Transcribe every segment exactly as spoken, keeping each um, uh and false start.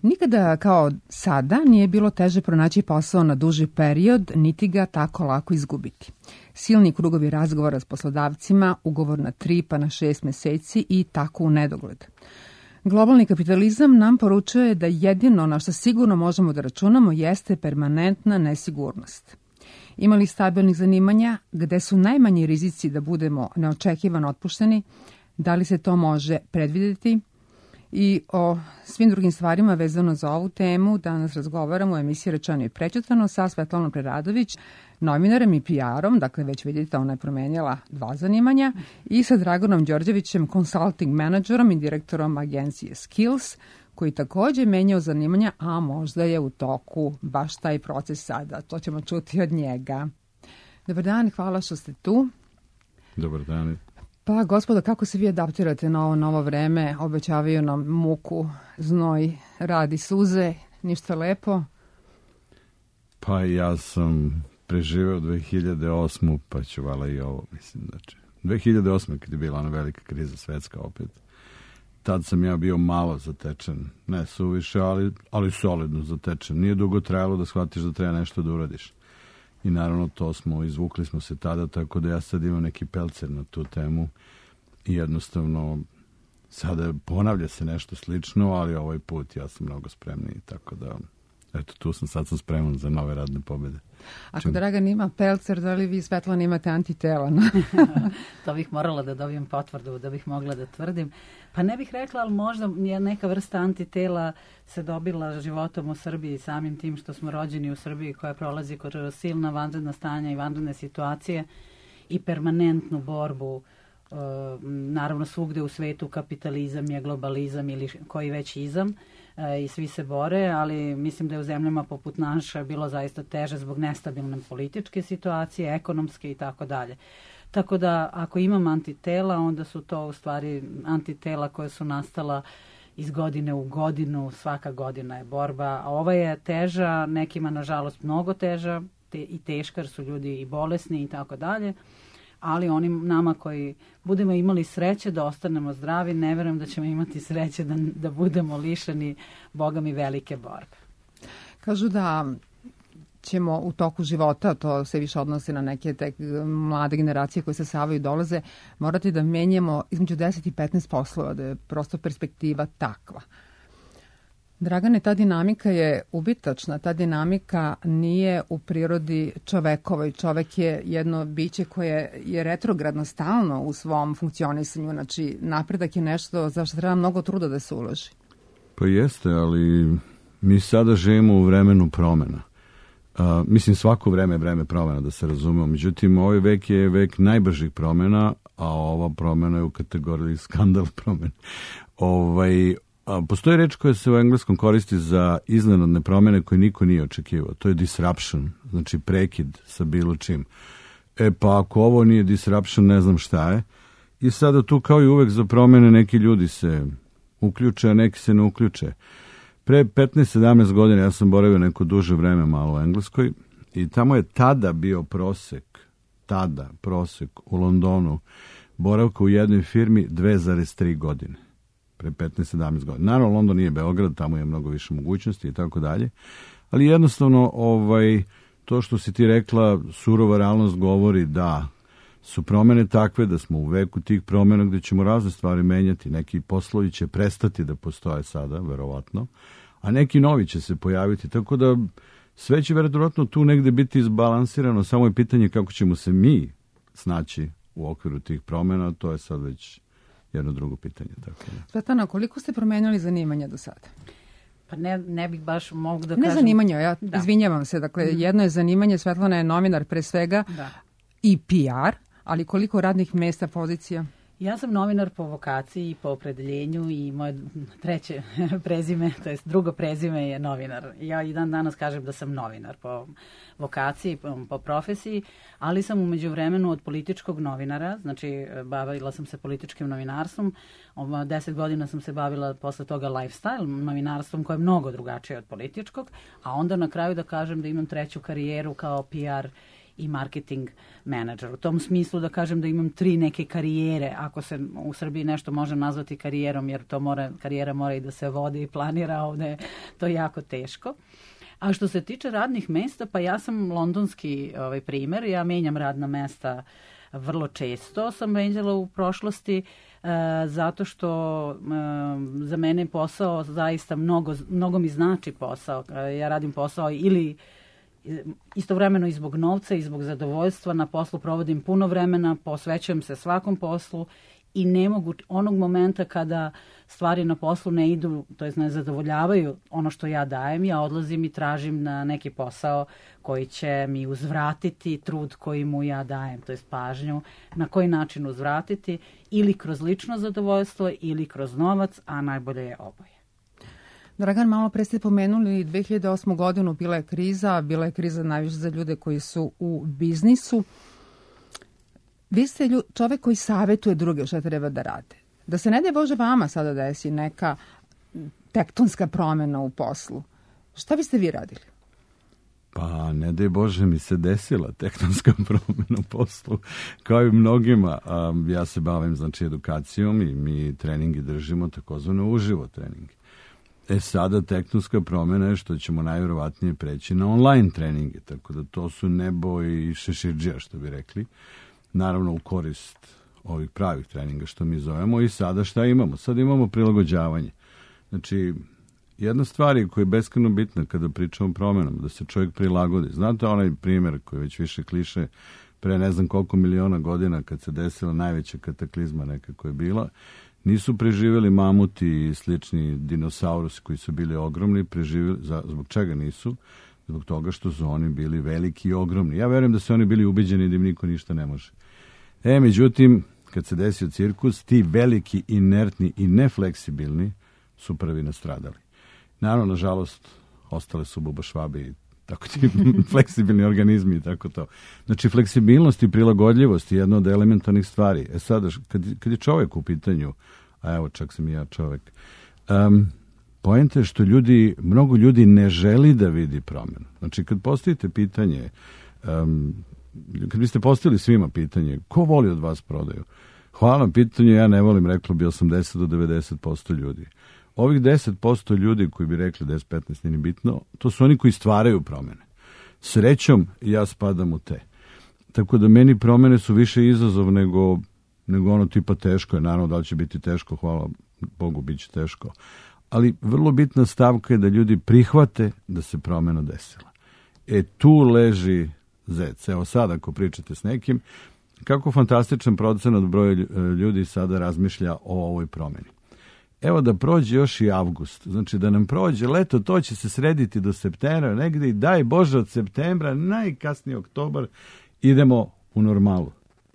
Nikada kao sada nije bilo teže pronaći posao na duži period, niti ga tako lako izgubiti. Silni krugovi razgovora s poslodavcima, ugovor na tri pa na šest meseci i tako u nedogled. Globalni kapitalizam nam poručuje da jedino na što sigurno možemo da računamo jeste permanentna nesigurnost. Ima li stabilnih zanimanja gde su najmanji rizici da budemo neočekivano otpušteni? Da li se to može predvideti? I o svim drugim stvarima vezano za ovu temu danas razgovaramo u emisiji Rečeno i prećutano sa Svetlanom Preradović, novinarem i P R-om, dakle već vidite ona je promenjala dva zanimanja, i sa Dragonom Đorđevićem, consulting menadžerom i direktorom agencije Skills, koji takođe menjao zanimanja, a možda je u toku baš taj proces sada. To ćemo čuti od njega. Dobar dan, hvala što ste tu. Dobar dan. Pa, gospodo, kako se vi adaptirate na ovo novo vreme? Obećavaju nam muku, znoj, rad i suze, ništa lepo? Pa ja sam preživeo dve hiljade osmu, pa ću vala i ovo, mislim, znači. dve hiljade osme kad je bila ona velika kriza svetska opet. Tad sam ja bio malo zatečen, ne suviše, ali, ali solidno zatečen. Nije dugo trajalo da shvatiš da treba nešto da uradiš. I naravno to smo, izvukli smo se tada, tako da ja sad imam neki pelcer na tu temu i jednostavno sada ponavlja se nešto slično, ali ovaj put ja sam mnogo spremniji, tako da eto tu sam, sad sam spreman za nove radne pobjede. Ako Čim... Dragan ima pelcer, da li vi, Svetlana, imate antitela? To bih morala da dobijem potvrdu da bih mogla da tvrdim. Pa ne bih rekla, ali možda je neka vrsta antitela se dobila životom u Srbiji, samim tim što smo rođeni u Srbiji koja prolazi kroz silna vanredna stanja i vanredne situacije i permanentnu borbu. Naravno svugde u svetu kapitalizam je globalizam ili koji već izam i svi se bore, ali mislim da je u zemljama poput naše bilo zaista teže zbog nestabilne političke situacije, ekonomske i tako dalje. Tako da ako imam antitela, onda su to u stvari antitela koje su nastala iz godine u godinu, svaka godina je borba, a ova je teža, nekima nažalost mnogo teža te, i teška jer su ljudi i bolesni i tako dalje. Ali onim nama koji budemo imali sreće da ostanemo zdravi, ne verujem da ćemo imati sreće da, da budemo lišeni, Boga mi, velike borbe. Kažu da ćemo u toku života, to se više odnosi na neke tek mlade generacije koje se savaju i dolaze, morati da menjamo između deset i petnaest poslova, da je prosto perspektiva takva. Dragane, ta dinamika je ubitačna, ta dinamika nije u prirodi čovekovoj. Čovek je jedno biće koje je retrogradno stalno u svom funkcionisanju, znači napredak je nešto za što treba mnogo truda da se uloži. Pa jeste, ali mi sada živimo u vremenu promena. Uh, mislim, svako vreme je vreme promena, da se razumemo. Međutim, ovaj vek je vek najbržih promena, a ova promena je u kategoriji skandal promena. Ovaj... A, postoji reč koja se u engleskom koristi za iznenadne promjene koje niko nije očekivao. To je disruption, znači prekid sa bilo čim. E pa ako ovo nije disruption, ne znam šta je. I sada tu kao i uvek za promjene neki ljudi se uključe, a neki se ne uključe. Pre petnaest sedamnaest godina ja sam boravio neko duže vreme malo u Engleskoj i tamo je tada bio prosek, tada prosek u Londonu boravka u jednoj firmi dve zarez tri godine. Pre petnaest sedamnaest godina. Naravno, London nije Beograd, tamo je mnogo više mogućnosti i tako dalje, ali jednostavno ovaj, to što si ti rekla, surova realnost govori da su promene takve, da smo u veku tih promena gde ćemo razne stvari menjati, neki poslovi će prestati da postoje sada, verovatno, a neki novi će se pojaviti, tako da sve će verovatno tu negde biti izbalansirano, samo je pitanje kako ćemo se mi snaći u okviru tih promena, to je sad već jedno drugo pitanje. Tako da. Svetlana, koliko ste promenili zanimanja do sada? Pa ne, ne bih baš mogu da ne kažem... Ne zanimanja, ja da. izvinjavam se. Dakle, mm. jedno je zanimanje, Svetlana je novinar pre svega da. i P R, ali koliko radnih mesta, pozicija? Ja sam novinar po vokaciji i po opredeljenju i moje treće prezime, to jest drugo prezime je novinar. Ja i dan danas kažem da sam novinar po vokaciji, po, po profesiji, ali sam u međuvremenu od političkog novinara, znači bavila sam se političkim novinarstvom, deset godina sam se bavila posle toga lifestyle novinarstvom koje je mnogo drugačije od političkog, a onda na kraju da kažem da imam treću karijeru kao P R i marketing menadžer. U tom smislu da kažem da imam tri neke karijere, ako se u Srbiji nešto može nazvati karijerom, jer to mora, karijera mora i da se vodi i planira, ovde to je jako teško. A što se tiče radnih mesta, pa ja sam londonski ovaj, primer, ja menjam radna mesta vrlo često, sam menjala u prošlosti, e, zato što e, za mene posao zaista mnogo, mnogo mi znači posao. E, ja radim posao ili istovremeno i zbog novca i zbog zadovoljstva, na poslu provodim puno vremena, posvećujem se svakom poslu i ne mogu onog momenta kada stvari na poslu ne idu, to jest ne zadovoljavaju ono što ja dajem, ja odlazim i tražim na neki posao koji će mi uzvratiti trud koji mu ja dajem, to jest pažnju, na koji način uzvratiti, ili kroz lično zadovoljstvo ili kroz novac, a najbolje je oboje. Dragan, malo pre ste pomenuli dve hiljade osmu godinu, bila je kriza, bila je kriza najviše za ljude koji su u biznisu. Vi ste lju, čovek koji savjetuje druge šta treba da rade. Da se ne daj Bože vama sada desi neka tektonska promjena u poslu. Šta biste vi radili? Pa ne daj Bože mi se desila tektonska promjena u poslu. Kao i mnogima, a, ja se bavim znači edukacijom i mi treningi držimo takozvano uživo treningi. E sada tektonska promjena je što ćemo najvjerovatnije preći na online treninge, tako da to su nebo i šeširđija, što bi rekli. Naravno u korist ovih pravih treninga što mi zovemo. I sada šta imamo? Sad imamo prilagođavanje. Znači, jedna stvar je koja je beskrajno bitna kada pričamo o promjenama, da se čovjek prilagodi. Znate onaj primjer koji već više kliše, pre ne znam koliko miliona godina kad se desila najveća kataklizma neka koja je bila, nisu preživjeli mamuti i slični dinosaurusi koji su bili ogromni, preživjeli, zbog čega nisu? Zbog toga što su oni bili veliki i ogromni. Ja verujem da su oni bili ubeđeni da im niko ništa ne može. E, međutim, kad se desio cirkus, ti veliki, inertni i nefleksibilni su prvi nastradali. Naravno, nažalost, ostale su bubašvabe i tako ti fleksibilni organizmi i tako to. Znači, fleksibilnost i prilagodljivost je jedna od elementarnih stvari. E sada, kad, kad je čovjek u pitanju, a evo, čak sam i ja čovjek, um, poenta je što ljudi, mnogo ljudi ne želi da vidi promjenu. Znači, kad postavite pitanje, um, kad biste postavili svima pitanje, ko voli od vas prodaju? Hvala na pitanju, ja ne volim, reklo bi osamdeset do devedeset posto ljudi. Ovih deset posto ljudi koji bi rekli deset do petnaest nije bitno, to su oni koji stvaraju promjene. Srećom, ja spadam u te. Tako da meni promjene su više izazov nego, nego ono tipa teško je. Naravno, da li će biti teško, hvala Bogu, bit će teško. Ali vrlo bitna stavka je da ljudi prihvate da se promjena desila. E tu leži zec. Evo sad ako pričate s nekim, kako fantastičan procenat broja ljudi sada razmišlja o ovoj promjeni. Evo da prođe još i avgust, znači da nam prođe leto, to će se srediti do septembra, negdje i daj Bože od septembra, najkasnije oktobar, idemo u normalu.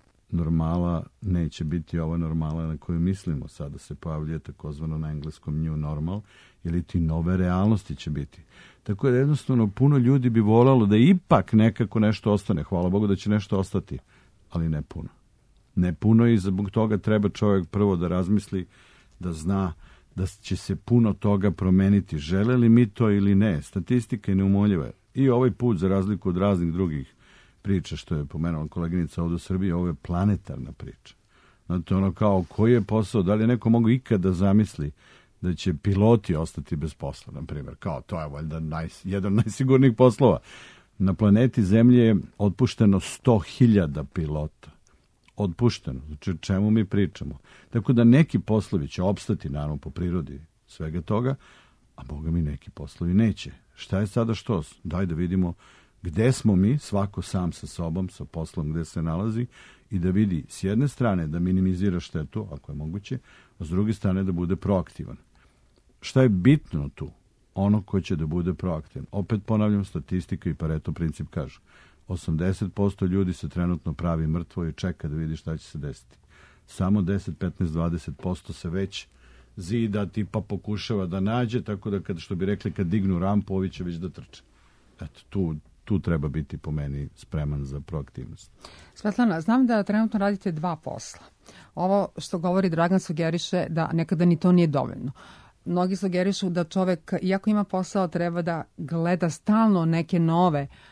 Normala neće biti ova normala na koju mislimo, sada se pojavljuje takozvano na engleskom new normal, ili ti nove realnosti će biti. Tako da jednostavno puno ljudi bi volalo da ipak nekako nešto ostane, hvala Bogu da će nešto ostati, ali ne puno. Ne puno i zbog toga treba čovjek prvo da razmisli, da zna da će se puno toga promeniti. Žele li mi to ili ne? Statistika je neumoljiva. I ovaj put, za razliku od raznih drugih priča, što je pomenula koleginica ovdje u Srbiji, ovo je planetarna priča. Znate, ono kao, koji je posao, da li je neko mogu ikada da zamisli da će piloti ostati bez posla, na primjer, kao to je valjda naj, jedan od najsigurnijih poslova. Na planeti Zemlje je otpušteno sto hiljada pilota. Otpušteno. Znači, o čemu mi pričamo? Tako da neki poslovi će opstati, naravno, po prirodi svega toga, a Boga mi neki poslovi neće. Šta je sada što? Daj da vidimo gde smo mi, svako sam sa sobom, sa poslom gde se nalazi, i da vidi s jedne strane da minimizira štetu, ako je moguće, a s druge strane da bude proaktivan. Šta je bitno tu? Ono ko će da bude proaktivan. Opet ponavljam, statistika i Pareto princip kažu. osamdeset posto ljudi se trenutno pravi mrtvo i čeka da vidi šta će se desiti. Samo deset, petnaest, dvadeset posto se već zida, tipa pokušava da nađe, tako da, kad, što bi rekli, kad dignu rampu, ovi će već da trče. Eto, tu, tu treba biti po meni spreman za proaktivnost. Svetlana, znam da trenutno radite dva posla. Ovo što govori Dragan sugeriše da nekada ni to nije dovoljno. Mnogi sugerišu da čovek, iako ima posao, treba da gleda stalno neke nove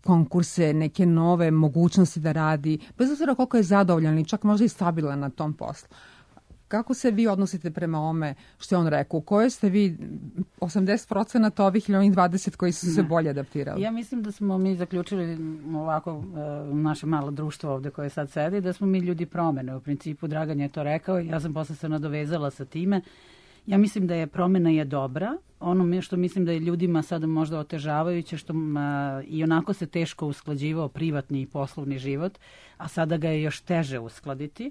konkurse, neke nove mogućnosti da radi, bez obzira koliko je zadovoljan i čak možda i stabilan na tom poslu. Kako se vi odnosite prema ome što je on rekao? U kojoj ste vi osamdeset procenata ovih ili onih dvadeset koji su se bolje adaptirali? Ja mislim da smo mi zaključili ovako naše malo društvo ovde koje sad sedi, da smo mi ljudi promene. U principu Dragan je to rekao i ja sam posle se nadovezala sa time. Ja mislim da je promena je dobra. Ono što mislim da je ljudima sada možda otežavajuće, što a, i onako se teško usklađivao privatni i poslovni život, a sada ga je još teže uskladiti.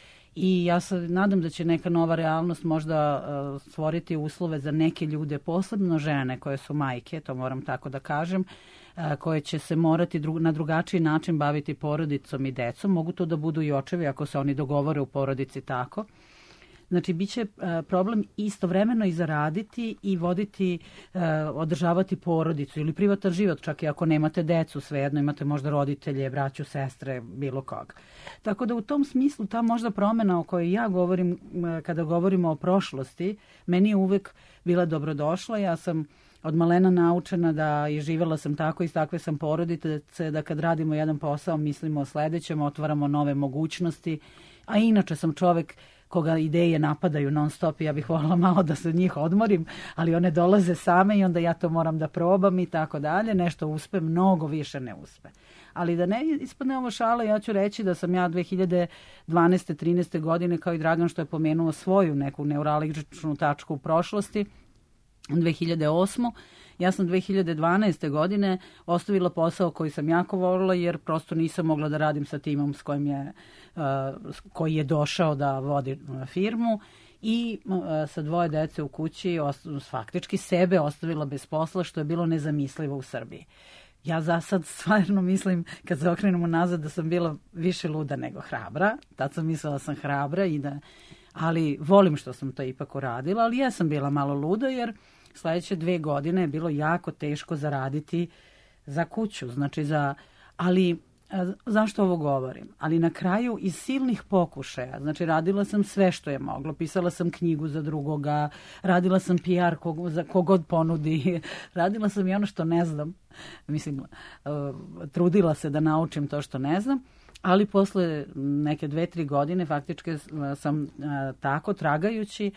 I ja se nadam da će neka nova realnost možda uh, stvoriti uslove za neke ljude, posebno žene koje su majke, to moram tako da kažem, uh, koje će se morati dru- na drugačiji način baviti porodicom i decom. Mogu to da budu i očevi ako se oni dogovore u porodici tako. Znači, bit će uh, problem istovremeno i zaraditi i voditi, uh, održavati porodicu ili privatan život, čak i ako nemate decu, svejedno imate možda roditelje, braću, sestre, bilo koga. Tako da u tom smislu ta možda promena o kojoj ja govorim uh, kada govorimo o prošlosti, meni je uvek bila dobrodošla. Ja sam od malena naučena da i živela sam tako, iz takve sam porodice, da kad radimo jedan posao mislimo o sledećem, otvaramo nove mogućnosti, a inače sam čovek koga ideje napadaju non stop i ja bih voljela malo da se od njih odmorim, ali one dolaze same i onda ja to moram da probam i tako dalje. Nešto uspe, mnogo više ne uspe. Ali da ne ispadne ovo šala, ja ću reći da sam ja dve hiljade dvanaeste trinaeste godine, kao i Dragan što je pomenuo svoju neku neuralgičnu tačku u prošlosti, dve hiljade osme. Ja sam dve hiljade dvanaeste godine ostavila posao koji sam jako volila jer prosto nisam mogla da radim sa timom s kojim je, uh, koji je došao da vodi firmu i uh, sa dvoje dece u kući ost- faktički sebe ostavila bez posla, što je bilo nezamislivo u Srbiji. Ja za sad stvarno mislim, kad se okrenemo nazad, da sam bila više luda nego hrabra. Tad sam mislila da sam hrabra, i da, ali volim što sam to ipak uradila, ali ja sam bila malo luda jer sledeće dve godine je bilo jako teško zaraditi za kuću. Znači za, ali zašto ovo govorim? Ali na kraju iz silnih pokušaja, znači radila sam sve što je moglo, pisala sam knjigu za drugoga, radila sam P R kog, za kogod ponudi, radila sam i ono što ne znam, mislim, uh, trudila se da naučim to što ne znam, ali posle neke dve, tri godine faktički sam uh, tako tragajući,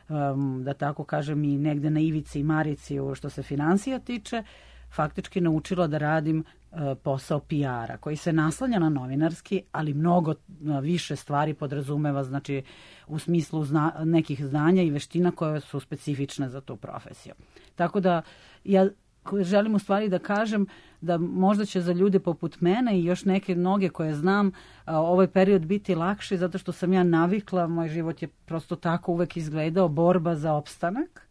um, da tako kažem, i negde na ivici i marici što se finansija tiče, faktički naučila da radim posao P R-a, koji se naslanja na novinarski, ali mnogo više stvari podrazumeva, znači u smislu zna, nekih znanja i veština koje su specifične za tu profesiju. Tako da ja želim u stvari da kažem da možda će za ljude poput mene i još neke mnoge koje znam ovaj period biti lakši, zato što sam ja navikla, moj život je prosto tako uvek izgledao, borba za opstanak,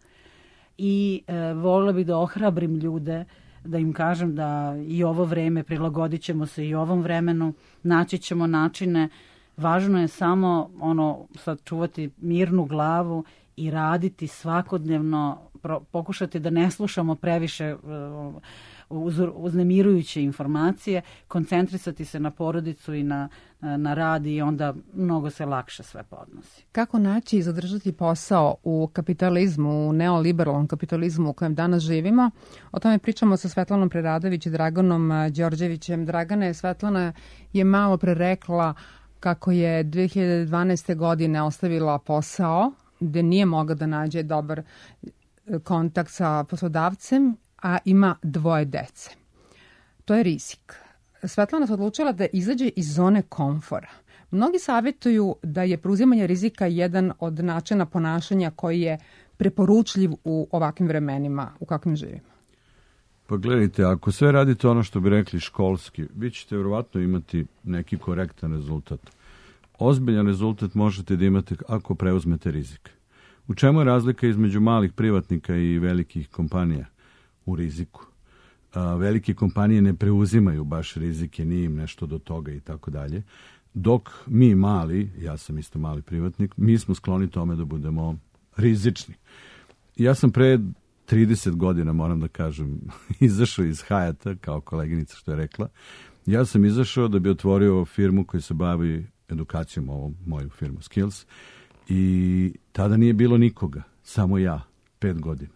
i e, voljela bih da ohrabrim ljude, da im kažem da i ovo vreme prilagodit ćemo se i ovom vremenu, naći ćemo načine. Važno je samo ono sačuvati mirnu glavu i raditi svakodnevno, pro, pokušati da ne slušamo previše uh, uz, uznemirujuće informacije, koncentrisati se na porodicu i na, na rad, i onda mnogo se lakše sve podnosi. Kako naći i zadržati posao u kapitalizmu, u neoliberalnom kapitalizmu u kojem danas živimo? O tome pričamo sa Svetlanom Preradović i Draganom Đorđevićem. Dragane, Svetlana je malo pre rekla kako je dve hiljade dvanaeste. godine ostavila posao gde nije mogla da nađe dobar kontakt sa poslodavcem, a ima dvoje dece. To je rizik. Svetlana se odlučila da izađe iz zone komfora. Mnogi savjetuju da je preuzimanje rizika jedan od načina ponašanja koji je preporučljiv u ovakvim vremenima u kakvim živimo. Pa gledajte, ako sve radite ono što bi rekli školski, vi ćete vjerovatno imati neki korektan rezultat. Ozbiljan rezultat možete da imate ako preuzmete rizik. U čemu je razlika između malih privatnika i velikih kompanija? U riziku. A, velike kompanije ne preuzimaju baš rizike, nije im nešto do toga i tako dalje. Dok mi mali, ja sam isto mali privatnik, mi smo skloni tome da budemo rizični. Ja sam pre trideset godina, moram da kažem, izašao iz Hayata, kao koleginica što je rekla. Ja sam izašao da bi otvorio firmu koja se bavi edukacijom, ovom moju firmu Skills, i tada nije bilo nikoga, samo ja, pet godina.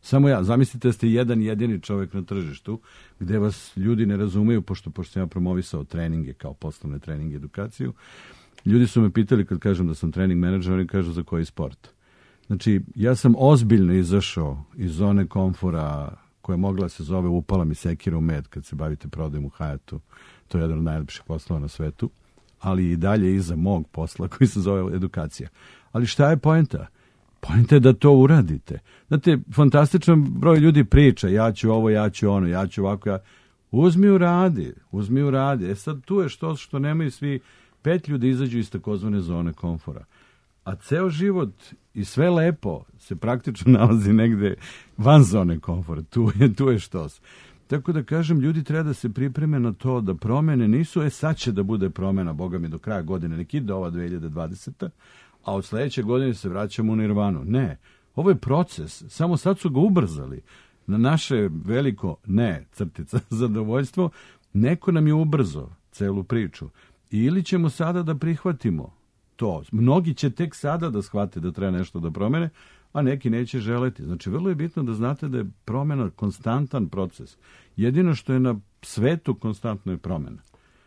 Samo ja. Zamislite da ste jedan jedini čovjek na tržištu gdje vas ljudi ne razumeju, pošto, pošto sam ja promovisao treninge kao poslovne treninge, edukaciju. Ljudi su me pitali kad kažem da sam trening menadžer, oni kažu za koji sport. Znači, ja sam ozbiljno izašao iz zone komfora koja mogla se zove upala mi sekira u med kad se bavite prodajom u Hayatu. To je jedan od najlepših poslova na svetu, ali i dalje iza mog posla koji se zove edukacija. Ali šta je poenta? Poenta je da to uradite. Znate, fantastičan broj ljudi priča, ja ću ovo, ja ću ono, ja ću ovako, ja... Uzmi u radi, uzmi u radi. E sad tu je što, što nemaju svi pet ljudi izađu iz takozvane zone komfora. A ceo život i sve lepo se praktično nalazi negde van zone komfora. Tu je, tu je štos. Tako da kažem, ljudi treba da se pripreme na to da promene nisu, e sad će da bude promena, Boga mi do kraja godine, nek ide ova dve hiljade dvadeseta, a od sledeće godine se vraćamo u nirvanu. Ne, ovo je proces, samo sad su ga ubrzali. Na naše veliko, ne, crtica, zadovoljstvo, neko nam je ubrzo celu priču. Ili ćemo sada da prihvatimo to. Mnogi će tek sada da shvate da treba nešto da promene, a neki neće želeti. Znači, vrlo je bitno da znate da je promena konstantan proces. Jedino što je na svetu konstantno je promena.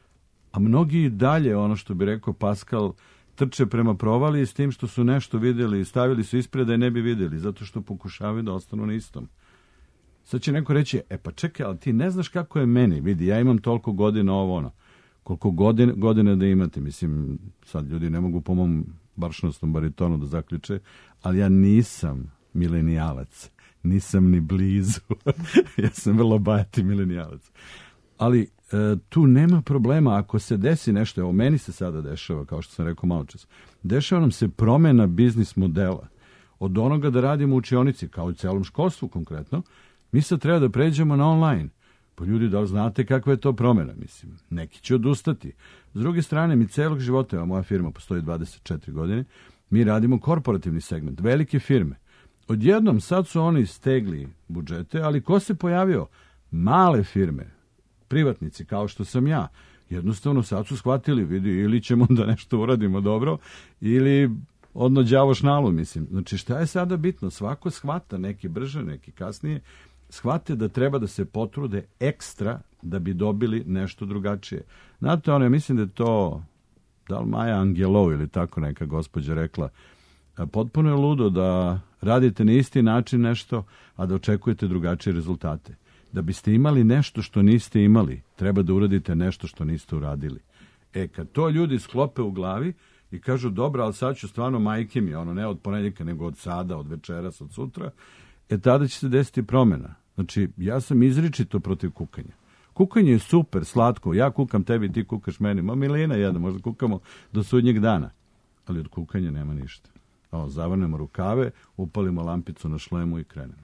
A mnogi i dalje, ono što bi rekao Pascal, trče prema provali s tim što su nešto vidjeli i stavili su ispred da je ne bi vidjeli, zato što pokušavaju da ostanu na istom. Sad će neko reći, e pa čekaj, ali ti ne znaš kako je meni, vidi, ja imam toliko godina ovo ono. Koliko godine, godine da imate, mislim, sad ljudi ne mogu po mom baršnostom baritonu da zaključe, ali ja nisam milenijalac, nisam ni blizu, ja sam vrlo bajati milenijalac. Ali e, tu nema problema, ako se desi nešto, evo meni se sada dešava, kao što sam rekao malo čas, dešava nam se promjena biznis modela, od onoga da radimo u učionici, kao u celom školstvu konkretno, mi sad treba da pređemo na online. Pa ljudi, da li znate kakva je to promjena? Mislim, neki će odustati. S druge strane, mi celog života, evo, moja firma postoji dvadeset četiri godine, mi radimo korporativni segment, velike firme. Odjednom sad su oni stegli budžete, ali ko se pojavio? Male firme, privatnici, kao što sam ja. Jednostavno sad su shvatili, vidi, ili ćemo da nešto uradimo dobro, ili odno đavo šnalu, mislim. Znači, šta je sada bitno? Svako shvata, neki brže, neki kasnije, shvate da treba da se potrude ekstra da bi dobili nešto drugačije. Znate, ono, ja mislim da je to, da li Maja Angelou ili tako neka gospođa rekla, potpuno je ludo da radite na isti način nešto, a da očekujete drugačije rezultate. Da biste imali nešto što niste imali, treba da uradite nešto što niste uradili. E, kad to ljudi sklope u glavi i kažu, dobro, ali sad ću stvarno majke mi, ono, ne od ponedjeljka, nego od sada, od večeras, od sutra, e tada će se desiti promjena. Znači, ja sam izričito protiv kukanja. Kukanje je super, slatko. Ja kukam tebi, ti kukaš meni. Ma milina jedna, možda kukamo do sudnjeg dana. Ali od kukanja nema ništa. O, zavrnemo rukave, upalimo lampicu na šlemu i krenemo.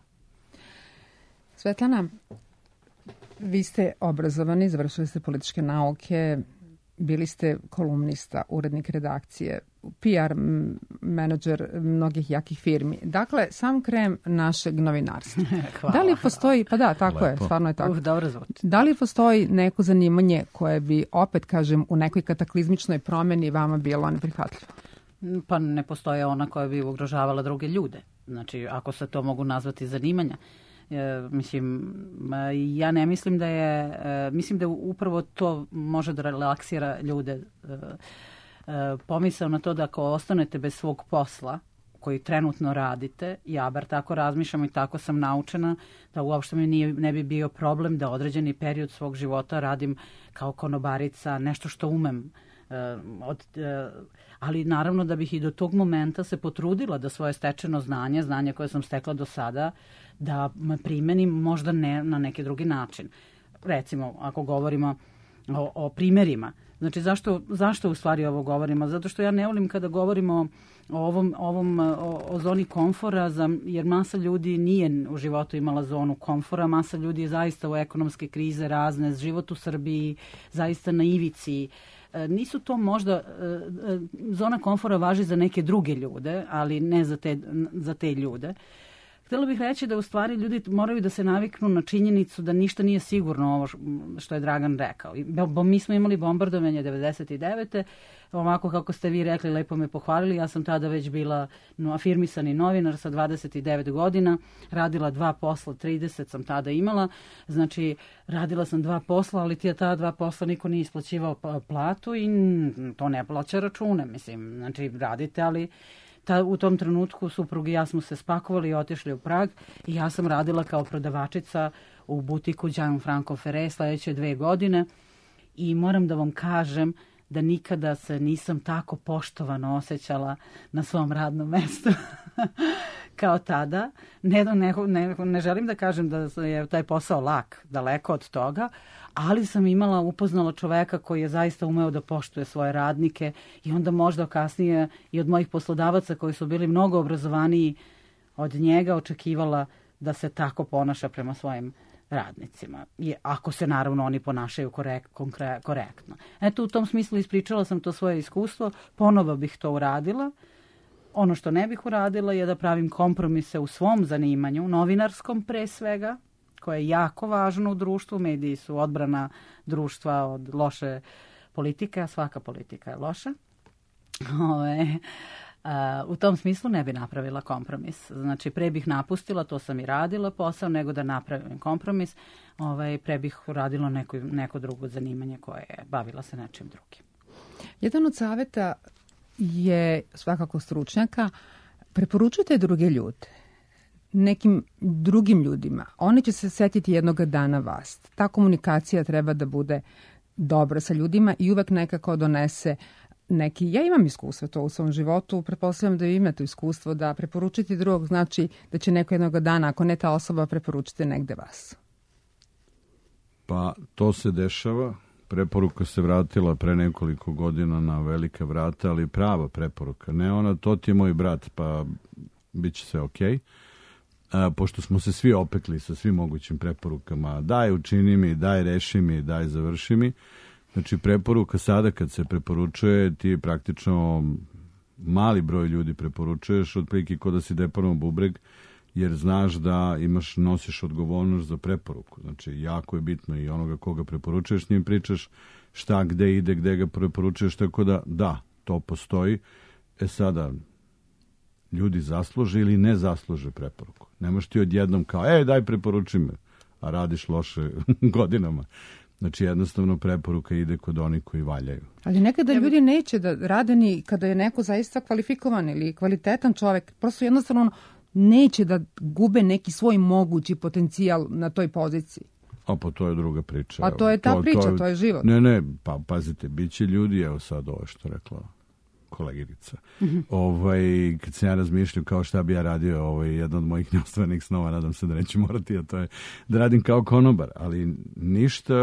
Svetlana, vi ste obrazovani, završili ste političke nauke, bili ste kolumnista, urednik redakcije, P R menadžer mnogih jakih firmi. Dakle, sam krem našeg novinarstva. Hvala. Da li postoji, pa da, tako Lepo. je, stvarno je tako. Uf, dobro zvuči. Da li postoji neko zanimanje koje bi, opet kažem, u nekoj kataklizmičnoj promjeni vama bilo neprihvatljivo? Pa ne postoje ona koja bi ugrožavala druge ljude. Znači, ako se to mogu nazvati zanimanja. E, mislim, ja ne mislim da je, e, mislim da upravo to može da relaksira ljude. E, e, pomisao na to da ako ostanete bez svog posla koji trenutno radite, ja bar tako razmišljam i tako sam naučena, da uopšte mi nije, ne bi bio problem da određeni period svog života radim kao konobarica, nešto što umem. E, od, e, ali naravno da bih i do tog momenta se potrudila da svoje stečeno znanje, znanje koje sam stekla do sada, da primenim možda ne na neki drugi način. Recimo, ako govorimo o, o primjerima. Znači, zašto, zašto u stvari ovo govorimo? Zato što ja ne volim kada govorimo o ovom, ovom o, o zoni komfora, za, jer masa ljudi nije u životu imala zonu komfora, masa ljudi je zaista u ekonomske krize razne, život u Srbiji, zaista na ivici. Nisu to možda, zona komfora važi za neke druge ljude, ali ne za te, za te ljude. htjela bih reći da u stvari ljudi moraju da se naviknu na činjenicu da ništa nije sigurno ovo što je Dragan rekao. Bo mi smo imali bombardovanje devedeset devete ovako kako ste vi rekli, lepo me pohvalili, ja sam tada već bila no, afirmisani novinar sa dvadeset devet godina, radila dva posla, trideset sam tada imala, znači radila sam dva posla, ali ti ta dva posla niko nije isplaćivao platu i to ne plaća račune, mislim, znači radite, ali ta, u tom trenutku suprug i ja smo se spakovali i otišli u Prag i ja sam radila kao prodavačica u butiku Gianfranco Ferré sledeće dve godine i moram da vam kažem da nikada se nisam tako poštovano osjećala na svom radnom mestu kao tada. Ne, ne, ne, ne želim da kažem da je taj posao lak, daleko od toga, ali sam imala, upoznala čoveka koji je zaista umeo da poštuje svoje radnike i onda možda kasnije i od mojih poslodavaca koji su bili mnogo obrazovaniji od njega očekivala da se tako ponaša prema svojim radnicima. I ako se naravno oni ponašaju korek, konkre, korektno. Eto, u tom smislu ispričala sam to svoje iskustvo, ponovo bih to uradila. Ono što ne bih uradila je da pravim kompromise u svom zanimanju, novinarskom pre svega, koje je jako važno u društvu. Mediji su odbrana društva od loše politike, a svaka politika je loša. Ove, a, u tom smislu ne bi napravila kompromis. Znači, pre bih napustila, to sam i radila posao, nego da napravim kompromis. Ove, pre bih uradila neko, neko drugo zanimanje koje je bavila se nečim drugim. Jedan od saveta je svakako stručnjaka, preporučujte druge ljude nekim drugim ljudima. Oni će se setiti jednog dana vas. Ta komunikacija treba da bude dobra sa ljudima i uvek nekako donese neki, ja imam iskustvo to u svom životu, pretpostavljam da vi imate iskustvo da preporučiti drugog, znači da će neko jednog dana, ako ne ta osoba, preporučiti negde vas. Pa to se dešava. Preporuka se vratila pre nekoliko godina na velika vrata, ali prava preporuka. Ne ona, to ti je moj brat, pa bit će sve okej. A, pošto smo se svi opekli sa svim mogućim preporukama, daj učini mi, daj reši mi, daj završi mi. Znači, preporuka sada kad se preporučuje, ti praktično mali broj ljudi preporučuješ, otprilike kod da si deponovan bubreg, jer znaš da imaš, nosiš odgovornost za preporuku. Znači, jako je bitno i onoga koga preporučuješ, s njim pričaš šta, gde ide, gde ga preporučuješ, tako da, da, to postoji. E sada, ljudi zasluže ili ne zasluže preporuku. Nemaš ti odjednom kao, ej, daj preporuči me, a radiš loše godinama. Znači, jednostavno preporuka ide kod onih koji valjaju. Ali nekada ljudi neće da rade ni kada je neko zaista kvalifikovan ili kvalitetan čovek. Prosto jednostavno neće da gube neki svoj mogući potencijal na toj poziciji. A pa to je druga priča. Pa to je ta to, priča, to je, to je život. Ne, ne, pa pazite, bit će ljudi, evo sad ovo što rekla koleginica. Mm-hmm. Ovaj, kad sam ja razmišljao kao šta bi ja radio, ovaj, jedan od mojih neostvarenih snova, nadam se da neću morati, a to je da radim kao konobar, ali ništa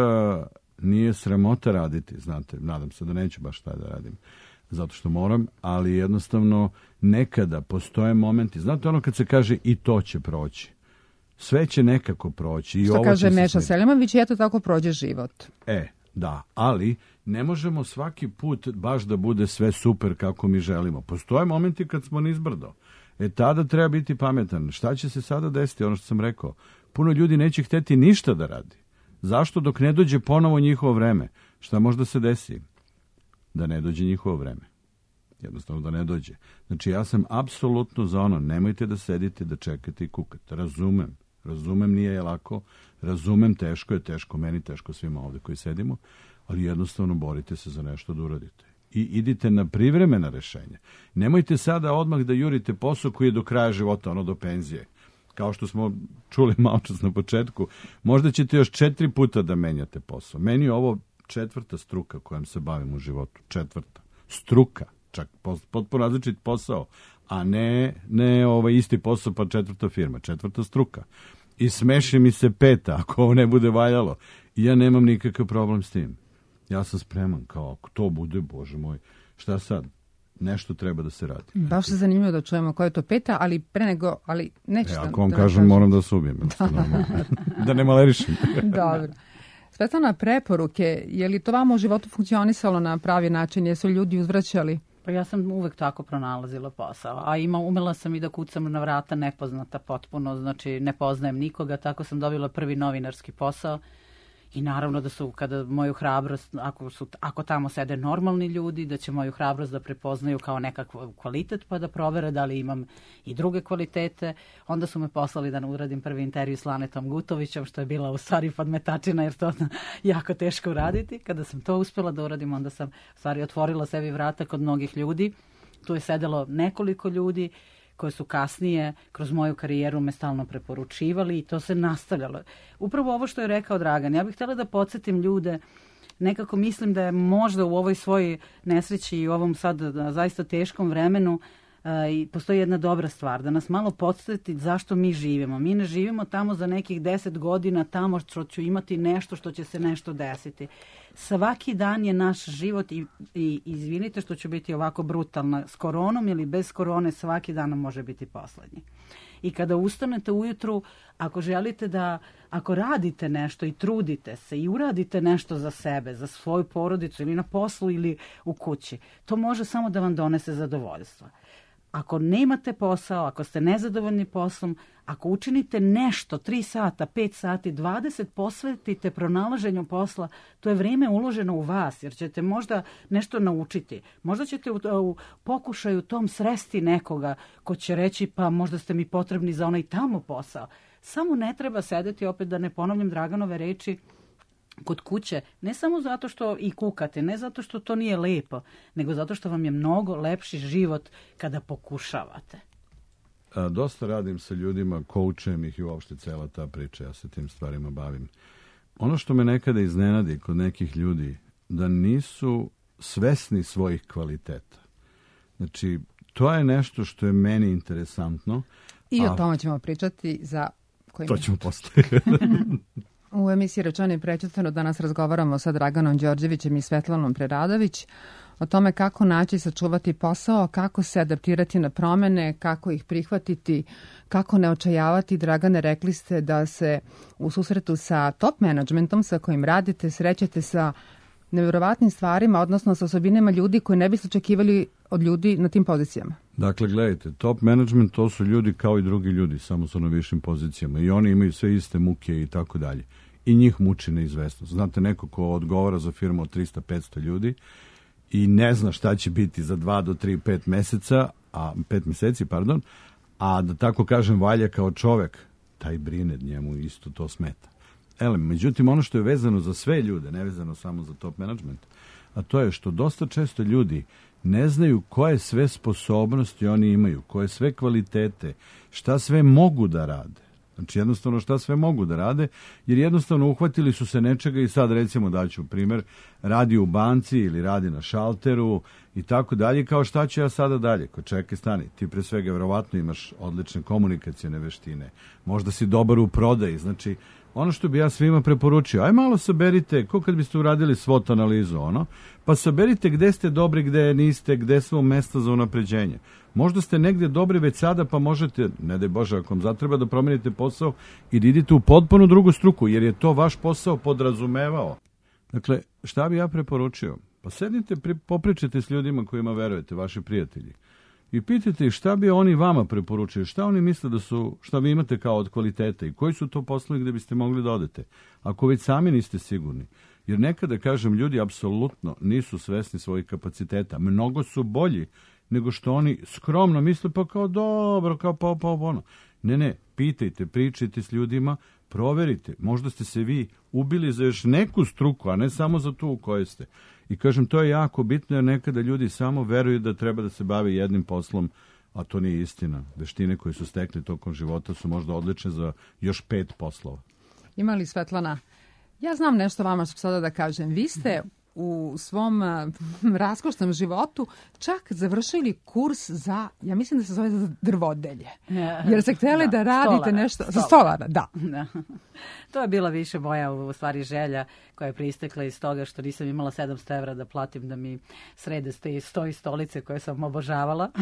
nije sramota raditi, znate, nadam se da neću baš šta da radim, zato što moram, ali jednostavno nekada postoje momenti, znate ono kad se kaže i to će proći, sve će nekako proći. I što ovo kaže Meša se... Selimović, eto tako prođe život. E, da, ali ne možemo svaki put baš da bude sve super kako mi želimo. Postoje momenti kad smo nizbrdo. E, tada treba biti pametan. Šta će se sada desiti? Ono što sam rekao. Puno ljudi neće hteti ništa da radi. Zašto? Dok ne dođe ponovo njihovo vreme. Šta možda se desi? Da ne dođe njihovo vreme. Jednostavno da ne dođe. Znači, ja sam apsolutno za ono. Nemojte da sedite, da čekate i kukate. Razumem. Razumem, nije je lako. Razumem, teško je, teško meni, teško svima ovde koji sedimo. Ali jednostavno borite se za nešto da uradite. I idite na privremena rešenja. Nemojte sada odmah da jurite posao koji je do kraja života, ono do penzije. Kao što smo čuli malo čas na početku, možda ćete još četiri puta da menjate posao. Meni je ovo četvrta struka kojom se bavim u životu. Četvrta. Struka. Čak potpuno različit posao. A ne, ne ovaj isti posao pa četvrta firma. Četvrta struka. I smeši mi se peta ako ovo ne bude valjalo. I ja nemam nikakav problem s tim. Ja sam spreman, kao ako to bude, Bože moj, šta sad? Nešto treba da se radi. Baš se zanimljivo da čujemo koja je to peta, ali pre nego, ali neću e, da... Ako vam da kažem, moram da se ubijem. Da ne malerišem. Dobro. Svetlana, preporuke, je li to vama u životu funkcionisalo na pravi način? Jesu ljudi uzvraćali? Pa ja sam uvek tako pronalazila posao, a ima, umela sam i da kucam na vrata nepoznata potpuno, znači ne poznajem nikoga, tako sam dobila prvi novinarski posao i naravno da su, kada moju hrabrost, ako, su, ako tamo sede normalni ljudi, da će moju hrabrost da prepoznaju kao nekakav kvalitet, pa da provere da li imam i druge kvalitete. Onda su me poslali da uradim prvi intervju s Lanetom Gutovićem, što je bila u stvari podmetačina, jer to jako teško uraditi. Kada sam to uspjela da uradim, onda sam u stvari otvorila sebi vrata kod mnogih ljudi. Tu je sedelo nekoliko ljudi koje su kasnije kroz moju karijeru me stalno preporučivali i to se nastavljalo. Upravo ovo što je rekao Dragan, ja bih htjela da podsjetim ljude, nekako mislim da je možda u ovoj svojoj nesreći i u ovom sad zaista teškom vremenu i postoji jedna dobra stvar, da nas malo podsjeti zašto mi živimo. Mi ne živimo tamo za nekih deset godina, tamo što ću imati nešto, što će se nešto desiti. Svaki dan je naš život i, i izvinite što ću biti ovako brutalna, s koronom ili bez korone, svaki dan može biti poslednji. I kada ustanete ujutru, ako želite da, ako radite nešto i trudite se i uradite nešto za sebe, za svoju porodicu ili na poslu ili u kući, to može samo da vam donese zadovoljstvo. Ako nemate posao, ako ste nezadovoljni poslom, ako učinite nešto, tri sata, pet sati, dvadeset posvetite pronalaženju posla, to je vrijeme uloženo u vas, jer ćete možda nešto naučiti. Možda ćete u, u pokušaju tom sresti nekoga ko će reći pa možda ste mi potrebni za onaj tamo posao. Samo ne treba sedeti, opet da ne ponavljam Draganove reči, kod kuće, ne samo zato što i kukate, ne zato što to nije lepo, nego zato što vam je mnogo lepši život kada pokušavate. A, dosta radim sa ljudima, koučujem ih i uopšte cela ta priča, ja se tim stvarima bavim. Ono što me nekada iznenadi kod nekih ljudi, da nisu svesni svojih kvaliteta. Znači, to je nešto što je meni interesantno. I a... o tome ćemo pričati za koji To minut. ćemo postaviti. U emisiji Rečeno i prečutano danas razgovaramo sa Draganom Đorđevićem i Svetlanom Preradović o tome kako naći i sačuvati posao, kako se adaptirati na promene, kako ih prihvatiti, kako ne očajavati. Dragane, rekli ste da se u susretu sa top managementom sa kojim radite srećete sa nevjerovatnim stvarima, odnosno sa osobinama ljudi koji ne biste očekivali od ljudi na tim pozicijama. Dakle, gledajte, top management to su ljudi kao i drugi ljudi, samo su na višim pozicijama i oni imaju sve iste muke i tako dalje. I njih muči neizvesnost. Znate, neko ko odgovara za firmu od trista do petsto ljudi i ne zna šta će biti za dva do tri, pet meseca, a pet meseci, pardon, a da tako kažem valja kao čovek, taj brine, njemu isto to smeta. Ele, međutim, ono što je vezano za sve ljude, ne vezano samo za top management, a to je što dosta često ljudi ne znaju koje sve sposobnosti oni imaju, koje sve kvalitete, šta sve mogu da rade. Znači jednostavno šta sve mogu da rade, jer jednostavno uhvatili su se nečega i sad recimo daću primjer, radi u banci ili radi na šalteru i tako dalje, kao šta ću ja sada dalje? Ko čekaj, stani, ti pre svega verovatno imaš odlične komunikacione veštine, možda si dobar u prodaji, znači ono što bi ja svima preporučio, aj malo saberite, ko kad biste uradili SWOT analizu, ono, pa saberite gde ste dobri, gde niste, gde su mesta za unapređenje. Možda ste negdje dobri već sada, pa možete, ne daj Bože, ako vam zatreba da promenite posao i da idete u potpuno drugu struku, jer je to vaš posao podrazumevao. Dakle, šta bi ja preporučio? Pa sednite, pri, popričajte s ljudima kojima verujete, vaši prijatelji. I pitajte ih šta bi oni vama preporučili, šta oni misle da su, šta vi imate kao od kvaliteta i koji su to poslovi gde biste mogli da odete, ako već sami niste sigurni. Jer nekada, kažem, ljudi apsolutno nisu svesni svojih kapaciteta. Mnogo su bolji nego što oni skromno misle, pa kao dobro, kao pa, pa, ono. Ne, ne, pitajte, pričajte s ljudima, proverite. Možda ste se vi ubili za još neku struku, a ne samo za tu u kojoj ste. I kažem, to je jako bitno, jer nekada ljudi samo veruju da treba da se bave jednim poslom, a to nije istina. Veštine koje su stekli tokom života su možda odlične za još pet poslova. Ima li, Svetlana, ja znam nešto vama što sada da kažem. Vi ste u svom uh, raskošnom životu čak završili kurs za, ja mislim da se zove za drvodelje. Jer ste htjeli da, da radite stolara, nešto za stolara, da. da. To je bila više moja u stvari želja koja je pristekla iz toga što nisam imala sedamsto evra da platim da mi srede ste sto i stolice koje sam obožavala.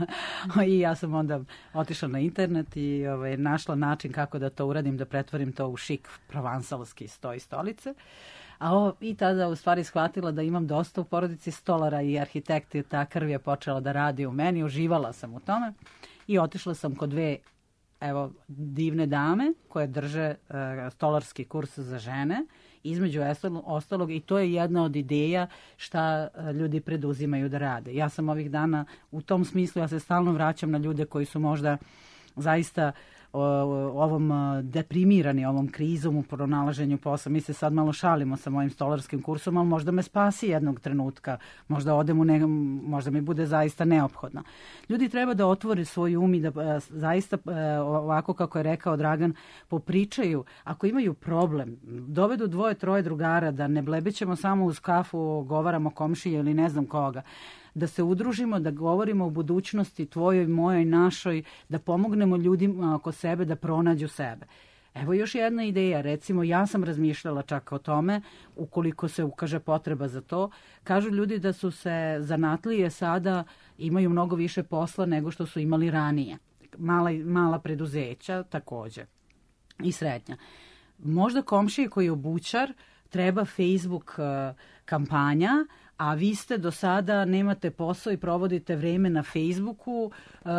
I ja sam onda otišla na internet i ovaj, našla način kako da to uradim, da pretvorim to u šik provansalski sto i stolice. A ovo, i tada u stvari shvatila da imam dosta u porodici stolara i arhitekta i ta krv je počela da radi u meni, uživala sam u tome i otišla sam kod dve evo, divne dame koje drže uh, stolarski kurs za žene, između ostalog, i to je jedna od ideja šta uh, ljudi preduzimaju da rade. Ja sam ovih dana u tom smislu, ja se stalno vraćam na ljude koji su možda zaista o, ovom deprimirani, ovom krizom u pronalaženju posla. Mi se sad malo šalimo sa mojim stolarskim kursom, ali možda me spasi jednog trenutka, možda odem u ne, možda mi bude zaista neophodno. Ljudi treba da otvore svoj um i da zaista, ovako kako je rekao Dragan, popričaju. Ako imaju problem, dovedu dvoje, troje drugara, da ne blebećemo samo uz kafu, govaramo komšije ili ne znam koga, da se udružimo, da govorimo o budućnosti tvojoj, mojoj, našoj, da pomognemo ljudima oko sebe da pronađu sebe. Evo još jedna ideja, recimo ja sam razmišljala čak o tome, ukoliko se ukaže potreba za to. Kažu ljudi da su se zanatlije sada imaju mnogo više posla nego što su imali ranije. Mala, mala preduzeća takođe i srednja. Možda komšije koji je obućar treba Facebook uh, kampanja, a vi ste do sada nemate posao i provodite vreme na Facebooku,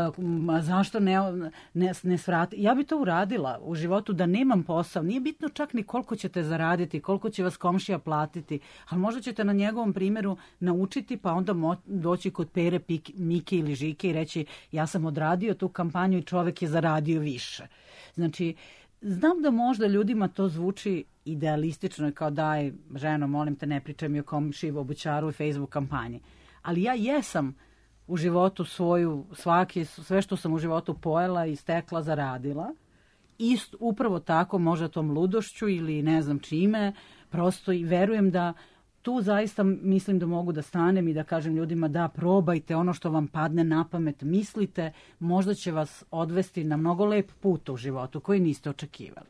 uh, zašto ne, ne, ne svrati? Ja bi to uradila u životu da nemam posao. Nije bitno čak ni koliko ćete zaraditi, koliko će vas komšija platiti, ali možda ćete na njegovom primjeru naučiti pa onda mo- doći kod Pere, Pik, Mike ili Žike i reći ja sam odradio tu kampanju i čovek je zaradio više. Znači, znam da možda ljudima to zvuči idealistično, kao daj, ženo, molim te, ne pričaj mi o komšiji, obućaru i Facebook kampanji. Ali ja jesam u životu svoju, svaki, sve što sam u životu pojela i stekla, zaradila. Isto, upravo tako, možda tom ludošću ili ne znam čime, prosto i verujem da tu zaista mislim da mogu da stanem i da kažem ljudima da probajte ono što vam padne na pamet, mislite, možda će vas odvesti na mnogo lep put u životu koji niste očekivali.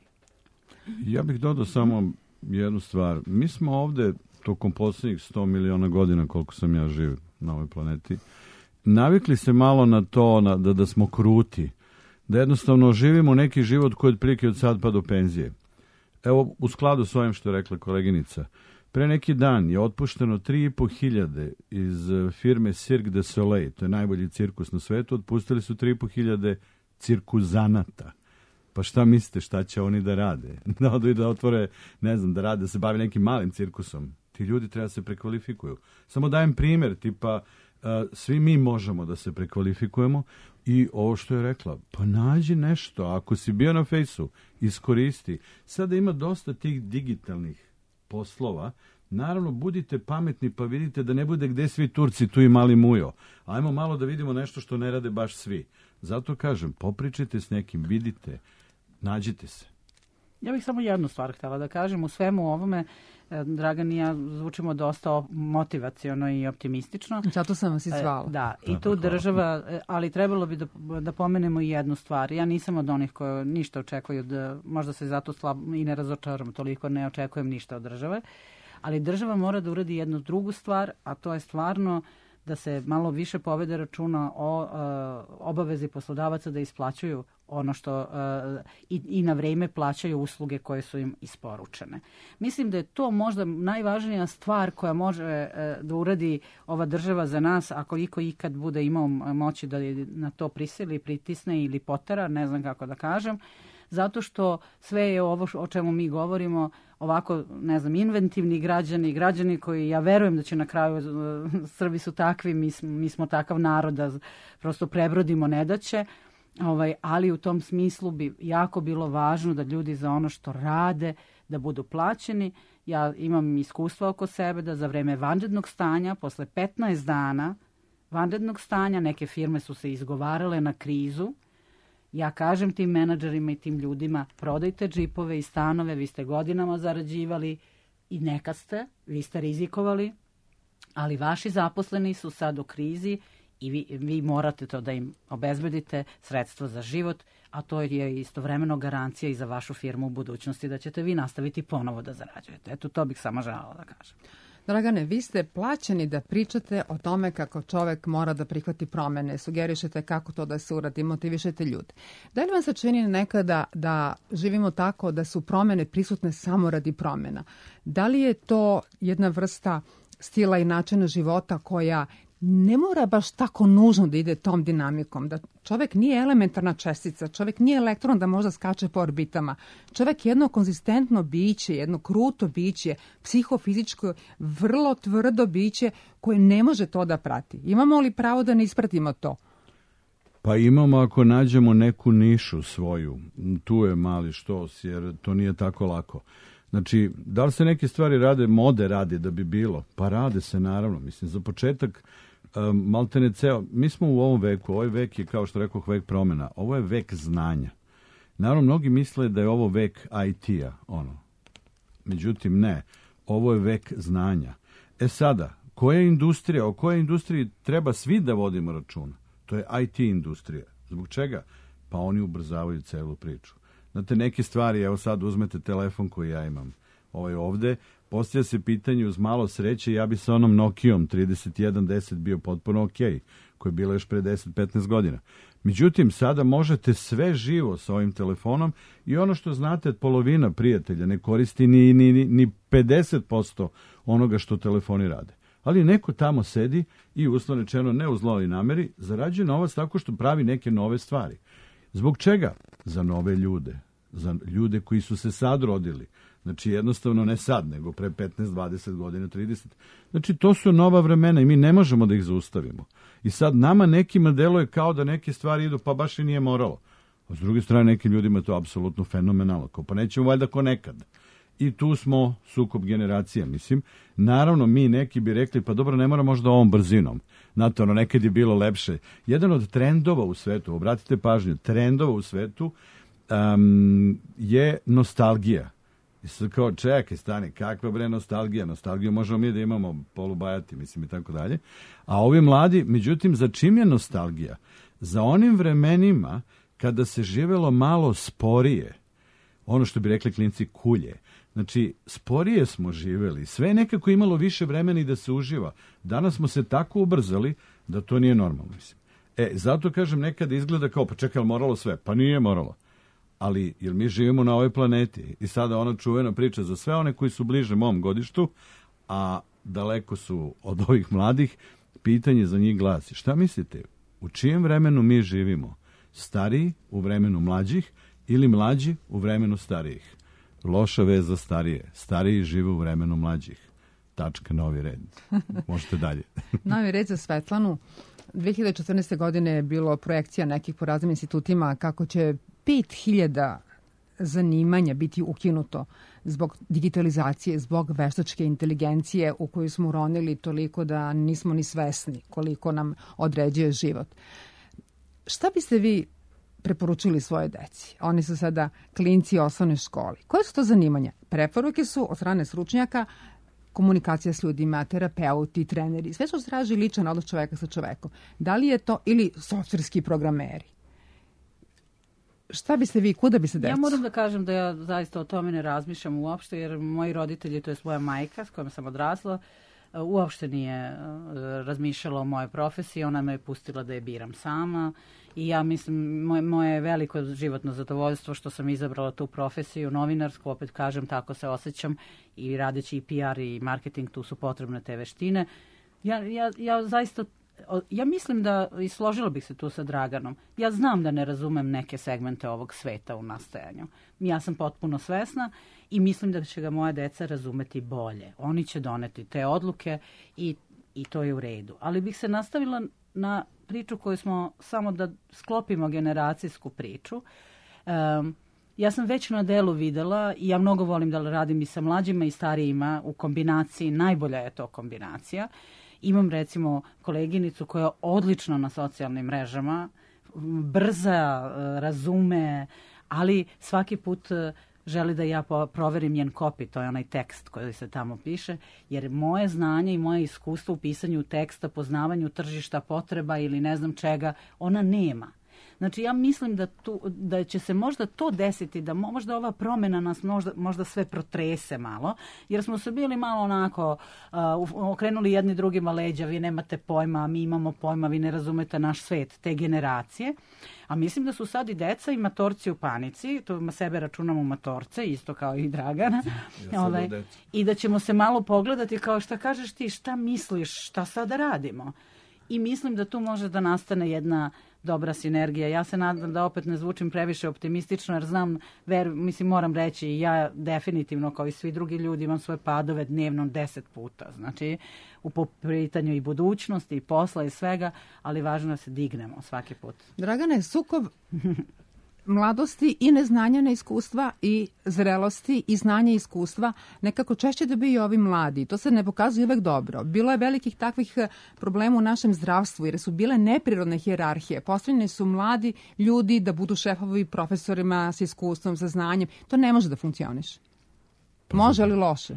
Ja bih dodao samo jednu stvar. Mi smo ovde tokom posljednjih sto miliona godina, koliko sam ja živ na ovoj planeti, navikli se malo na to na, da, da smo kruti, da jednostavno živimo neki život koji je otprilike od sad pa do penzije. Evo, u skladu s ovim što je rekla koleginica, pre neki dan je otpušteno tri i po hiljade iz firme Cirque du Soleil, to je najbolji cirkus na svetu, otpustili su tri i po hiljade cirkuzanata. Pa šta mislite, šta će oni da rade? Da odu i da otvore, ne znam, da rade, da se bave nekim malim cirkusom. Ti ljudi treba da se prekvalifikuju. Samo dajem primjer, tipa, uh, svi mi možemo da se prekvalifikujemo i ovo što je rekla, pa nađi nešto, ako si bio na fejsu, iskoristi. Sada ima dosta tih digitalnih poslova, naravno budite pametni pa vidite da ne bude gde svi Turci, tu i mali mujo. Ajmo malo da vidimo nešto što ne rade baš svi. Zato kažem, popričajte s nekim, vidite, nađite se. Ja bih samo jednu stvar htjela da kažem. U svemu ovome, Dragan i ja zvučimo dosta motivaciono i optimistično. Zato sam vas i zvala. Da, i tu država, ali trebalo bi da, da pomenemo i jednu stvar. Ja nisam od onih koji ništa očekuju, da, možda se zato slabo i ne razočaram, toliko ne očekujem ništa od države, ali država mora da uradi jednu drugu stvar, a to je stvarno da se malo više povede računa o uh, obavezi poslodavaca da isplaćuju ono što uh, i, i na vreme plaćaju usluge koje su im isporučene. Mislim da je to možda najvažnija stvar koja može uh, da uradi ova država za nas, ako iko ikad bude imao moći da na to prisili, pritisne ili potera, ne znam kako da kažem, zato što sve je ovo o čemu mi govorimo ovako, ne znam, inventivni građani, građani koji, ja verujem da će na kraju, Srbi su takvi, mi, mi smo takav narod da prosto prebrodimo nedaće, ovaj, ali u tom smislu bi jako bilo važno da ljudi za ono što rade, da budu plaćeni. Ja imam iskustva oko sebe da za vreme vanrednog stanja, posle petnaest dana vanrednog stanja, neke firme su se izgovarale na krizu. Ja kažem tim menadžerima i tim ljudima, prodajte džipove i stanove, vi ste godinama zarađivali i neka ste, vi ste rizikovali, ali vaši zaposleni su sad u krizi i vi, vi morate to da im obezbedite sredstva za život, a to je istovremeno garancija i za vašu firmu u budućnosti da ćete vi nastaviti ponovo da zarađujete. Eto, to bih samo želela da kažem. Dragane, vi ste plaćeni da pričate o tome kako čovek mora da prihvati promene, sugerišete kako to da se uradi, motivišete ljude. Da li vam se čini nekada da živimo tako da su promene prisutne samo radi promena? Da li je to jedna vrsta stila i načina života koja ne mora baš tako nužno da ide tom dinamikom, da čovek nije elementarna čestica, čovek nije elektron da možda skače po orbitama. Čovek je jedno konzistentno biće, jedno kruto biće, psihofizičko, vrlo tvrdo biće koje ne može to da prati. Imamo li pravo da ne ispratimo to? Pa imamo ako nađemo neku nišu svoju. Tu je mali štos, jer to nije tako lako. Znači, da li se neke stvari rade, mode rade da bi bilo? Pa rade se, naravno. Mislim, za početak, um, maltene ceo, mi smo u ovom veku, ovaj vek je, kao što rekoh, vek promjena. Ovo je vek znanja. Naravno, mnogi misle da je ovo vek I T-a, ono. Međutim, ne. Ovo je vek znanja. E sada, koja je industrija, o kojoj industriji treba svi da vodimo računa? To je I T industrija. Zbog čega? Pa oni ubrzavaju celu priču. Znate, neke stvari, evo sad uzmete telefon koji ja imam ovaj ovde, postavlja se pitanje uz malo sreće, ja bi sa onom Nokijom trideset jedan deset bio potpuno ok, koji je bila još pre deset petnaest godina. Međutim, sada možete sve živo sa ovim telefonom i ono što znate, polovina prijatelja ne koristi ni, ni, ni pedeset posto onoga što telefoni rade. Ali neko tamo sedi i uslovno rečeno ne u zloj nameri, zarađuje novac tako što pravi neke nove stvari. Zbog čega? Za nove ljude. Za ljude koji su se sad rodili. Znači jednostavno ne sad, nego pre petnaest, dvadeset godina, trideset. Znači to su nova vremena i mi ne možemo da ih zaustavimo. I sad nama nekima deluje kao da neke stvari idu, pa baš i nije moralo. A s druge strane nekim ljudima je to apsolutno fenomenalno. Kao pa nećemo valjda ko nekad. I tu smo sukob generacija, mislim. Naravno, mi neki bi rekli, pa dobro, ne mora možda ovom brzinom. Znate, ono, nekad je bilo lepše. Jedan od trendova u svetu, obratite pažnju, trendova u svetu um, je nostalgija. I sad kao, čekaj, stani, kakva bre nostalgija? Nostalgiju možemo mi da imamo polubajati, mislim, i tako dalje. A ovi mladi, međutim, za čim je nostalgija? Za onim vremenima kada se živelo malo sporije, ono što bi rekli klinci kulje. Znači, sporije smo živeli, sve je nekako imalo više vremena i da se uživa. Danas smo se tako ubrzali da to nije normalno, mislim. E, zato kažem, nekada izgleda kao, pa čekaj, moralo sve? Pa nije moralo. Ali, jer mi živimo na ovoj planeti i sada ona čuvena priča za sve one koji su bliže mom godištu, a daleko su od ovih mladih, pitanje za njih glasi. Šta mislite, u čijem vremenu mi živimo? Stariji u vremenu mlađih ili mlađi u vremenu starijih? Loša vez za starije. Stariji žive u vremenu mlađih. Tačka, novi red. Možete dalje. Novi red za Svetlanu. dve hiljade četrnaeste. godine je bilo projekcija nekih po raznim institutima kako će pet hiljada zanimanja biti ukinuto zbog digitalizacije, zbog veštačke inteligencije u koju smo uronili toliko da nismo ni svesni koliko nam određuje život. Šta biste vi preporučili svoje deci? Oni su sada klinci osnovne škole. Koje su to zanimanja? Preporuke su od strane stručnjaka komunikacija s ljudima, terapeuti, treneri. Sve što traži ličan odnos čoveka sa čovekom. Da li je to ili softverski programeri? Šta biste vi, kuda biste decu? Ja moram da kažem da ja zaista o tome ne razmišljam uopšte, jer moji roditelji, to je moja majka s kojom sam odrasla, uopšte nije razmišljala o mojoj profesiji, ona me je pustila da je biram sama i ja mislim, moje, moje veliko životno zadovoljstvo što sam izabrala tu profesiju, novinarsku, opet kažem, tako se osjećam i radeći i P R i marketing, tu su potrebne te veštine. Ja, ja, ja zaista Ja mislim da, i složila bih se tu sa Draganom, ja znam da ne razumem neke segmente ovog sveta u nastajanju. Ja sam potpuno svesna i mislim da će ga moja deca razumeti bolje. Oni će doneti te odluke i, i to je u redu. Ali bih se nastavila na priču koju smo, samo da sklopimo generacijsku priču. Um, ja sam već na delu videla i ja mnogo volim da radim i sa mlađima i starijima u kombinaciji, najbolja je to kombinacija. Imam recimo koleginicu koja je odlična na socijalnim mrežama, brza, razume, ali svaki put želi da ja proverim njen copy, to je onaj tekst koji se tamo piše, jer moje znanje i moje iskustvo u pisanju teksta, poznavanju tržišta, potreba ili ne znam čega, ona nema. Znači ja mislim da, tu, da će se možda to desiti, da možda ova promjena nas možda, možda sve protrese malo, jer smo se bili malo onako uh, okrenuli jedni drugima leđa, vi nemate pojma, mi imamo pojma, vi ne razumete naš svet, te generacije. A mislim da su sad i deca i matorci u panici, to ima sebe računam u matorce, isto kao i Dragana. Ja ovaj, I da ćemo se malo pogledati kao šta kažeš ti, šta misliš, šta sada radimo. I mislim da tu može da nastane jedna dobra sinergija. Ja se nadam da opet ne zvučim previše optimistično, jer znam, ver, mislim, moram reći, ja definitivno, kao i svi drugi ljudi, imam svoje padove dnevno deset puta. Znači, u pitanju i budućnosti, i posla, i svega, ali važno je da se dignemo svaki put. Dragane, sukob mladosti i neznanja, neiskustva i zrelosti i znanja i iskustva nekako češće dobiju ovi mladi. To se ne pokazuje uvek dobro. Bilo je velikih takvih problema u našem zdravstvu jer su bile neprirodne hijerarhije. Postavljeni su mladi ljudi da budu šefovi profesorima s iskustvom, sa znanjem. To ne može da funkcioniše. Može li loše?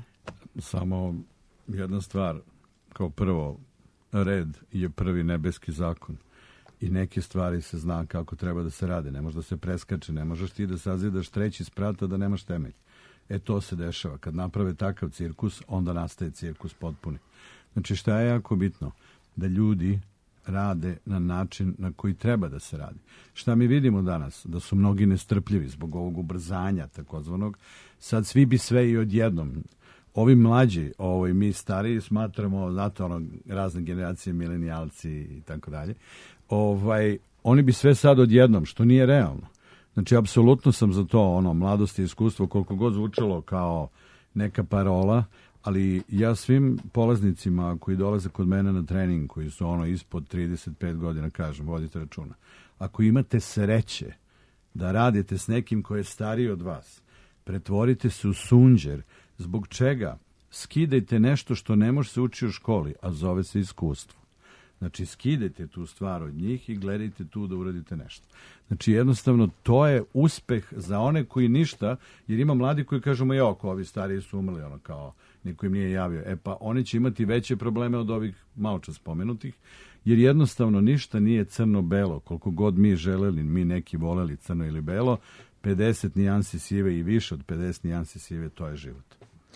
Samo jedna stvar. Kao prvo, red je prvi nebeski zakon. I neke stvari se zna kako treba da se rade. Ne može da se preskače, ne možeš ti da sazidaš treći sprata da nemaš temelj. E to se dešava. Kad naprave takav cirkus, onda nastaje cirkus potpuni. Znači šta je jako bitno? Da ljudi rade na način na koji treba da se radi. Šta mi vidimo danas? Da su mnogi nestrpljivi zbog ovog ubrzanja takozvanog. Sad svi bi sve i odjednom. Ovi mlađi, ovaj, mi stariji smatramo, znate, ono, razne generacije, milenijalci i tako dalje, ovaj, oni bi sve sad odjednom, što nije realno. Znači, apsolutno sam za to, ono, mladost i iskustvo, koliko god zvučalo kao neka parola, ali ja svim polaznicima koji dolaze kod mene na trening, koji su ono ispod trideset pet godina, kažem, vodite računa. Ako imate sreće da radite s nekim koji je stariji od vas, pretvorite se u sunđer. Zbog čega? Skidajte nešto što ne može se ući u školi, a zove se iskustvo. Znači, skidajte tu stvar od njih i gledajte tu da uradite nešto. Znači, jednostavno, to je uspeh za one koji ništa, jer ima mladi koji kažemo, jo, ako ovi stariji su umrli, ono kao, niko im nije javio. E pa, oni će imati veće probleme od ovih maločas spomenutih, jer jednostavno ništa nije crno-belo. Koliko god mi želeli, mi neki voleli crno ili belo, pedeset nijansi sive i više od pedeset nijansi sive, to je život.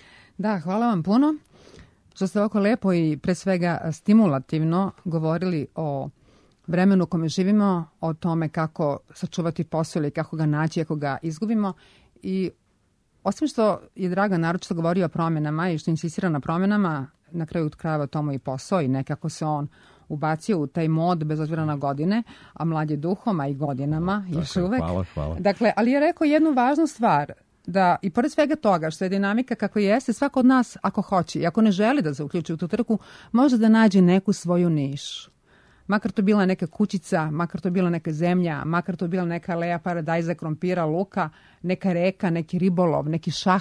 Da, hvala vam puno što ste ovako lepo i pre svega stimulativno govorili o vremenu u kome živimo, o tome kako sačuvati posao ili kako ga naći ako ga izgubimo. I osim što je Dragan naročito govorio o promjenama i što insistira na promjenama, na kraju krajeva tomu i posao i nekako se on ubacio u taj mod bez obzira na godine, a mlad je duhom, a i godinama još uvek. Hvala, hvala. Dakle, ali je rekao jednu važnu stvar, da i pored svega toga što je dinamika kako jeste, svako od nas ako hoće i ako ne želi da se uključi u tu trku, može da nađe neku svoju nišu. Makar to bila neka kućica, makar to bila neka zemlja, makar to bila neka aleja paradajza, krompira, luka, neka reka, neki ribolov, neki šah.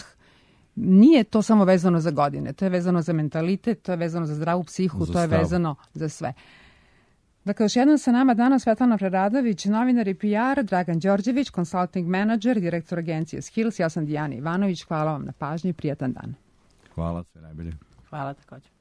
Nije to samo vezano za godine, to je vezano za mentalitet, to je vezano za zdravu psihu, za to je stav. vezano za sve. Dakle, još jednom sa nama danas Svetlana Preradović, novinar i P R, Dragan Đorđević, consulting manager, direktor agencije Skills, ja sam Dijana Ivanović, hvala vam na pažnji i prijatan dan. Hvala, sve najbolje. Hvala također.